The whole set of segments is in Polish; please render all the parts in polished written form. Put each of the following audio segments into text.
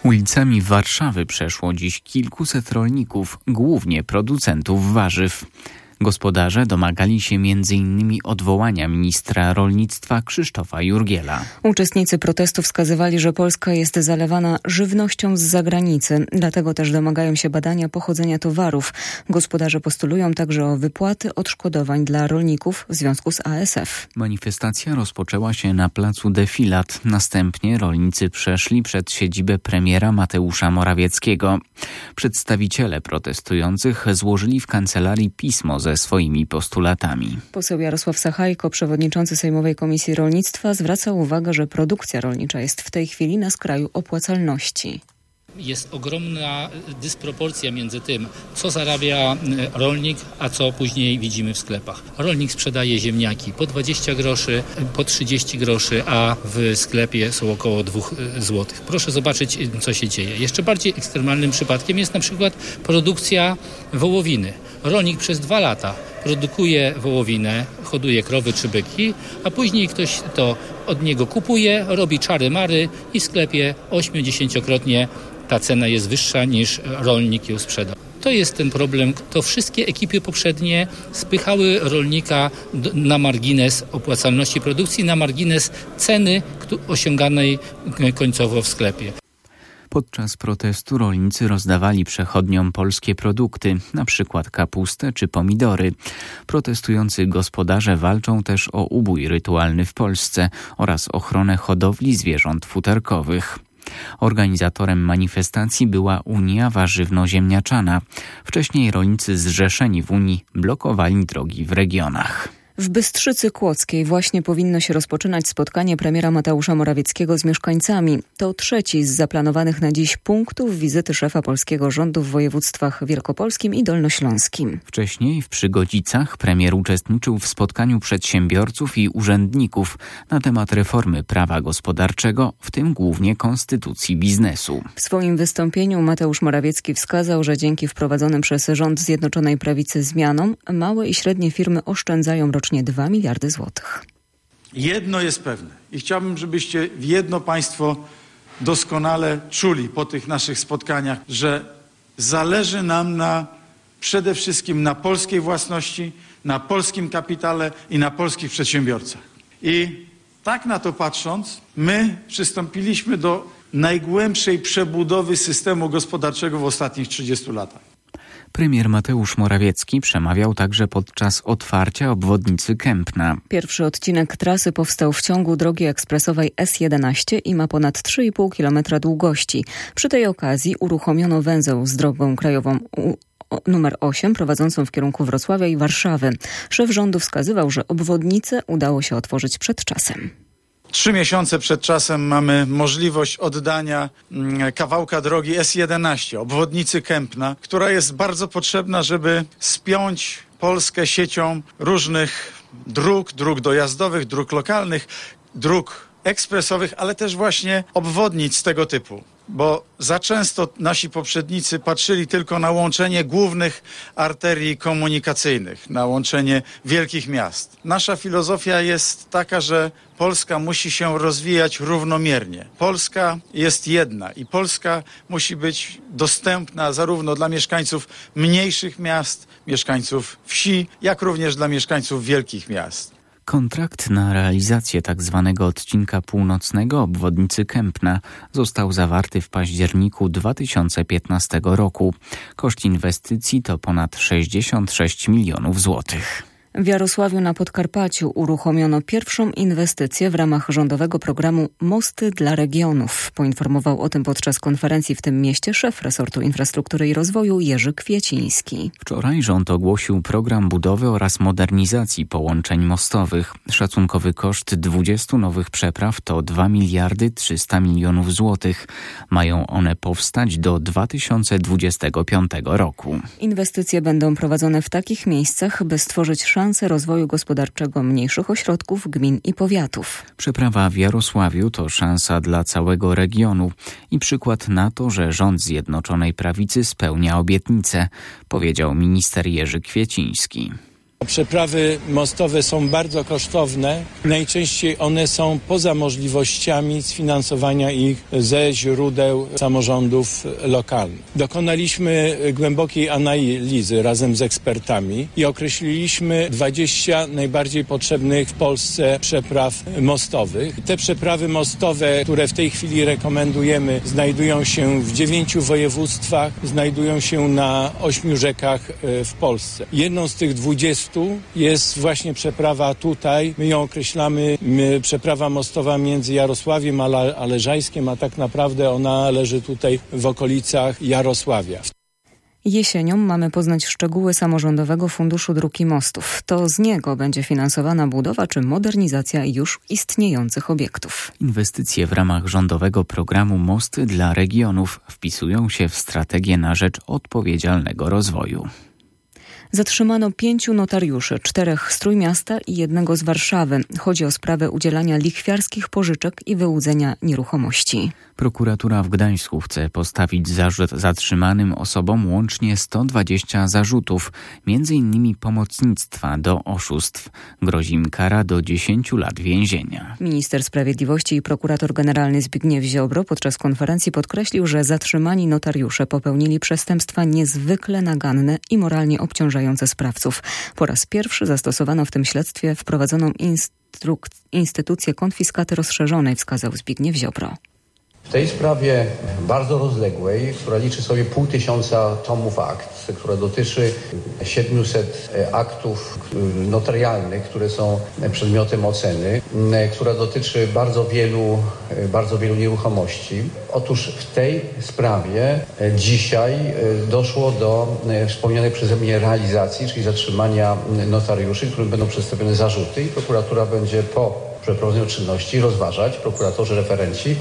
Ulicami Warszawy przeszło dziś kilkuset rolników, głównie producentów warzyw. Gospodarze domagali się m.in. odwołania ministra rolnictwa Krzysztofa Jurgiela. Uczestnicy protestu wskazywali, że Polska jest zalewana żywnością z zagranicy. Dlatego też domagają się badania pochodzenia towarów. Gospodarze postulują także o wypłaty odszkodowań dla rolników w związku z ASF. Manifestacja rozpoczęła się na placu Defilat. Następnie rolnicy przeszli przed siedzibę premiera Mateusza Morawieckiego. Przedstawiciele protestujących złożyli w kancelarii pismo ze swoimi postulatami. Poseł Jarosław Sachajko, przewodniczący Sejmowej Komisji Rolnictwa, zwraca uwagę, że produkcja rolnicza jest w tej chwili na skraju opłacalności. Jest ogromna dysproporcja między tym, co zarabia rolnik, a co później widzimy w sklepach. Rolnik sprzedaje ziemniaki po 20 groszy, po 30 groszy, a w sklepie są około 2 zł. Proszę zobaczyć, co się dzieje. Jeszcze bardziej ekstremalnym przypadkiem jest na przykład produkcja wołowiny. Rolnik przez 2 lata produkuje wołowinę, hoduje krowy czy byki, a później ktoś to od niego kupuje, robi czary-mary i w sklepie 8-10-krotnie ta cena jest wyższa niż rolnik ją sprzedał. To jest ten problem. To wszystkie ekipy poprzednie spychały rolnika na margines opłacalności produkcji, na margines ceny osiąganej końcowo w sklepie. Podczas protestu rolnicy rozdawali przechodniom polskie produkty, np. kapustę czy pomidory. Protestujący gospodarze walczą też o ubój rytualny w Polsce oraz ochronę hodowli zwierząt futerkowych. Organizatorem manifestacji była Unia Warzywno-Ziemniaczana. Wcześniej rolnicy zrzeszeni w Unii blokowali drogi w regionach. W Bystrzycy Kłodzkiej właśnie powinno się rozpoczynać spotkanie premiera Mateusza Morawieckiego z mieszkańcami. To trzeci z zaplanowanych na dziś punktów wizyty szefa polskiego rządu w województwach wielkopolskim i dolnośląskim. Wcześniej w Przygodzicach premier uczestniczył w spotkaniu przedsiębiorców i urzędników na temat reformy prawa gospodarczego, w tym głównie konstytucji biznesu. W swoim wystąpieniu Mateusz Morawiecki wskazał, że dzięki wprowadzonym przez rząd Zjednoczonej Prawicy zmianom małe i średnie firmy oszczędzają rocznie 2 miliardy złotych. Jedno jest pewne i chciałbym, żebyście jedno państwo doskonale czuli po tych naszych spotkaniach, że zależy nam przede wszystkim na polskiej własności, na polskim kapitale i na polskich przedsiębiorcach. I tak na to patrząc, my przystąpiliśmy do najgłębszej przebudowy systemu gospodarczego w ostatnich 30 latach. Premier Mateusz Morawiecki przemawiał także podczas otwarcia obwodnicy Kępna. Pierwszy odcinek trasy powstał w ciągu drogi ekspresowej S11 i ma ponad 3,5 km długości. Przy tej okazji uruchomiono węzeł z drogą krajową numer 8 prowadzącą w kierunku Wrocławia i Warszawy. Szef rządu wskazywał, że obwodnicę udało się otworzyć przed czasem. 3 miesiące przed czasem mamy możliwość oddania kawałka drogi S11, obwodnicy Kępna, która jest bardzo potrzebna, żeby spiąć Polskę siecią różnych dróg dojazdowych, dróg lokalnych, dróg ekspresowych, ale też właśnie obwodnic tego typu. Bo za często nasi poprzednicy patrzyli tylko na łączenie głównych arterii komunikacyjnych, na łączenie wielkich miast. Nasza filozofia jest taka, że Polska musi się rozwijać równomiernie. Polska jest jedna i Polska musi być dostępna zarówno dla mieszkańców mniejszych miast, mieszkańców wsi, jak również dla mieszkańców wielkich miast. Kontrakt na realizację tzw. odcinka północnego obwodnicy Kępna został zawarty w październiku 2015 roku. Koszt inwestycji to ponad 66 milionów złotych. W Jarosławiu na Podkarpaciu uruchomiono pierwszą inwestycję w ramach rządowego programu Mosty dla regionów. Poinformował o tym podczas konferencji w tym mieście szef resortu infrastruktury i rozwoju Jerzy Kwieciński. Wczoraj rząd ogłosił program budowy oraz modernizacji połączeń mostowych. Szacunkowy koszt 20 nowych przepraw to 2 miliardy 300 milionów złotych. Mają one powstać do 2025 roku. Inwestycje będą prowadzone w takich miejscach, by stworzyć szansę rozwoju gospodarczego mniejszych ośrodków, gmin i powiatów. Przeprawa w Jarosławiu to szansa dla całego regionu i przykład na to, że rząd Zjednoczonej Prawicy spełnia obietnice, powiedział minister Jerzy Kwieciński. Przeprawy mostowe są bardzo kosztowne. Najczęściej one są poza możliwościami sfinansowania ich ze źródeł samorządów lokalnych. Dokonaliśmy głębokiej analizy razem z ekspertami i określiliśmy 20 najbardziej potrzebnych w Polsce przepraw mostowych. Te przeprawy mostowe, które w tej chwili rekomendujemy, znajdują się w 9 województwach, znajdują się na 8 rzekach w Polsce. Jedną z tych 20 jest właśnie przeprawa tutaj. My ją określamy przeprawa mostowa między Jarosławiem a Ależajskiem, a tak naprawdę ona leży tutaj w okolicach Jarosławia. Jesienią mamy poznać szczegóły Samorządowego Funduszu Dróg i Mostów. To z niego będzie finansowana budowa czy modernizacja już istniejących obiektów. Inwestycje w ramach rządowego programu Mosty dla regionów wpisują się w strategię na rzecz odpowiedzialnego rozwoju. Zatrzymano 5 notariuszy, 4 z Trójmiasta i 1 z Warszawy. Chodzi o sprawę udzielania lichwiarskich pożyczek i wyłudzenia nieruchomości. Prokuratura w Gdańsku chce postawić zarzut zatrzymanym osobom łącznie 120 zarzutów, m.in. pomocnictwa do oszustw. Grozi im kara do 10 lat więzienia. Minister Sprawiedliwości i prokurator generalny Zbigniew Ziobro podczas konferencji podkreślił, że zatrzymani notariusze popełnili przestępstwa niezwykle naganne i moralnie obciążające sprawców. Po raz pierwszy zastosowano w tym śledztwie wprowadzoną instytucję konfiskaty rozszerzonej, wskazał Zbigniew Ziobro. W tej sprawie bardzo rozległej, która liczy sobie 500 tomów akt, która dotyczy 700 aktów notarialnych, które są przedmiotem oceny, która dotyczy bardzo wielu nieruchomości. Otóż w tej sprawie dzisiaj doszło do wspomnianej przeze mnie realizacji, czyli zatrzymania notariuszy, którym będą przedstawione zarzuty i prokuratura będzie po przeprowadzeniu czynności rozważać, prokuratorzy, referenci,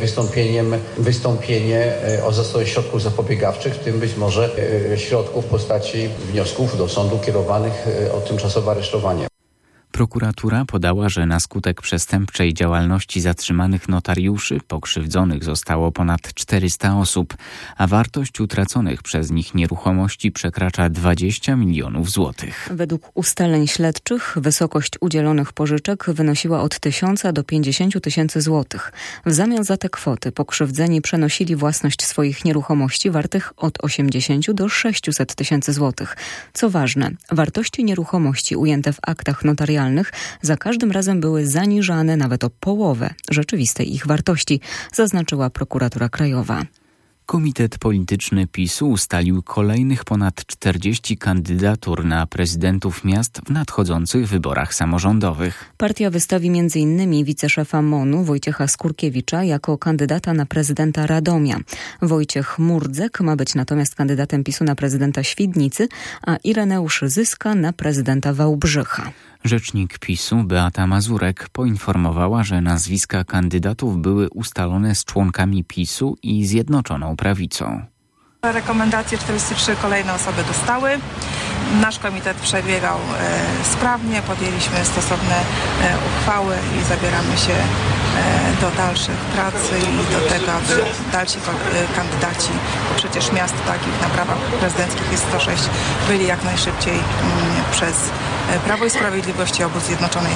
wystąpienie o zastosowanie środków zapobiegawczych, w tym być może środków w postaci wniosków do sądu kierowanych o tymczasowe aresztowanie. Prokuratura podała, że na skutek przestępczej działalności zatrzymanych notariuszy pokrzywdzonych zostało ponad 400 osób, a wartość utraconych przez nich nieruchomości przekracza 20 milionów złotych. Według ustaleń śledczych wysokość udzielonych pożyczek wynosiła od 1000 do 50 tysięcy złotych. W zamian za te kwoty pokrzywdzeni przenosili własność swoich nieruchomości wartych od 80 do 600 tysięcy złotych. Co ważne, wartości nieruchomości ujęte w aktach notarialnych za każdym razem były zaniżane nawet o połowę rzeczywistej ich wartości, zaznaczyła prokuratura krajowa. Komitet polityczny PiS-u ustalił kolejnych ponad 40 kandydatur na prezydentów miast w nadchodzących wyborach samorządowych. Partia wystawi m.in. wiceszefa MON-u Wojciecha Skurkiewicza jako kandydata na prezydenta Radomia. Wojciech Murdzek ma być natomiast kandydatem PiS-u na prezydenta Świdnicy, a Ireneusz Zyska na prezydenta Wałbrzycha. Rzecznik PiS-u Beata Mazurek poinformowała, że nazwiska kandydatów były ustalone z członkami PiS-u i Zjednoczoną Prawicą. Rekomendacje 43 kolejne osoby dostały. Nasz komitet przebiegał sprawnie, podjęliśmy stosowne uchwały i zabieramy się do dalszych prac i do tego, aby dalsi kandydaci, bo przecież miast takich na prawach prezydenckich jest 106, byli jak najszybciej przez Prawo i Sprawiedliwość i obóz Zjednoczonej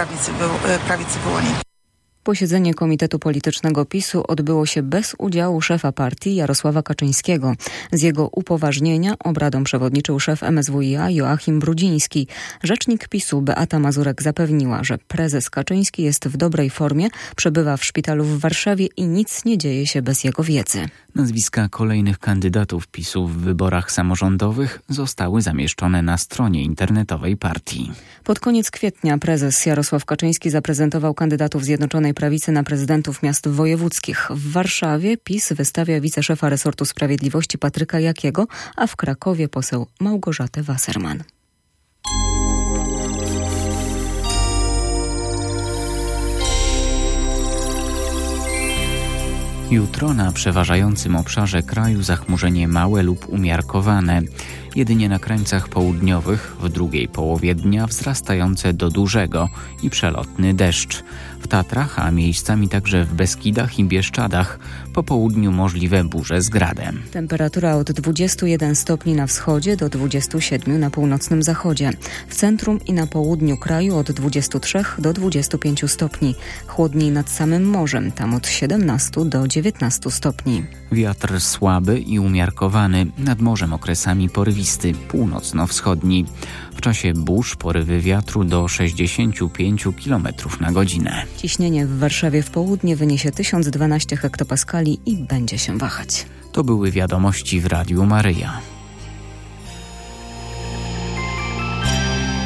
Prawicy wyłonieni. Posiedzenie Komitetu Politycznego PiS-u odbyło się bez udziału szefa partii Jarosława Kaczyńskiego. Z jego upoważnienia obradom przewodniczył szef MSWiA Joachim Brudziński. Rzecznik PiS-u Beata Mazurek zapewniła, że prezes Kaczyński jest w dobrej formie, przebywa w szpitalu w Warszawie i nic nie dzieje się bez jego wiedzy. Nazwiska kolejnych kandydatów PiS-u w wyborach samorządowych zostały zamieszczone na stronie internetowej partii. Pod koniec kwietnia prezes Jarosław Kaczyński zaprezentował kandydatów Zjednoczonej Prawicy na prezydentów miast wojewódzkich. W Warszawie PiS wystawia wiceszefa resortu sprawiedliwości Patryka Jakiego, a w Krakowie poseł Małgorzatę Wasserman. Jutro na przeważającym obszarze kraju zachmurzenie małe lub umiarkowane. Jedynie na krańcach południowych w drugiej połowie dnia wzrastające do dużego i przelotny deszcz. w Tatrach, a miejscami także w Beskidach i Bieszczadach. Po południu możliwe burze z gradem. Temperatura od 21 stopni na wschodzie do 27 na północnym zachodzie. W centrum i na południu kraju od 23 do 25 stopni. Chłodniej nad samym morzem, tam od 17 do 19 stopni. Wiatr słaby i umiarkowany, nad morzem okresami porywisty, północno-wschodni. W czasie burz porywy wiatru do 65 km na godzinę. Ciśnienie w Warszawie w południe wyniesie 1012 hektopaskali i będzie się wahać. To były wiadomości w Radiu Maryja.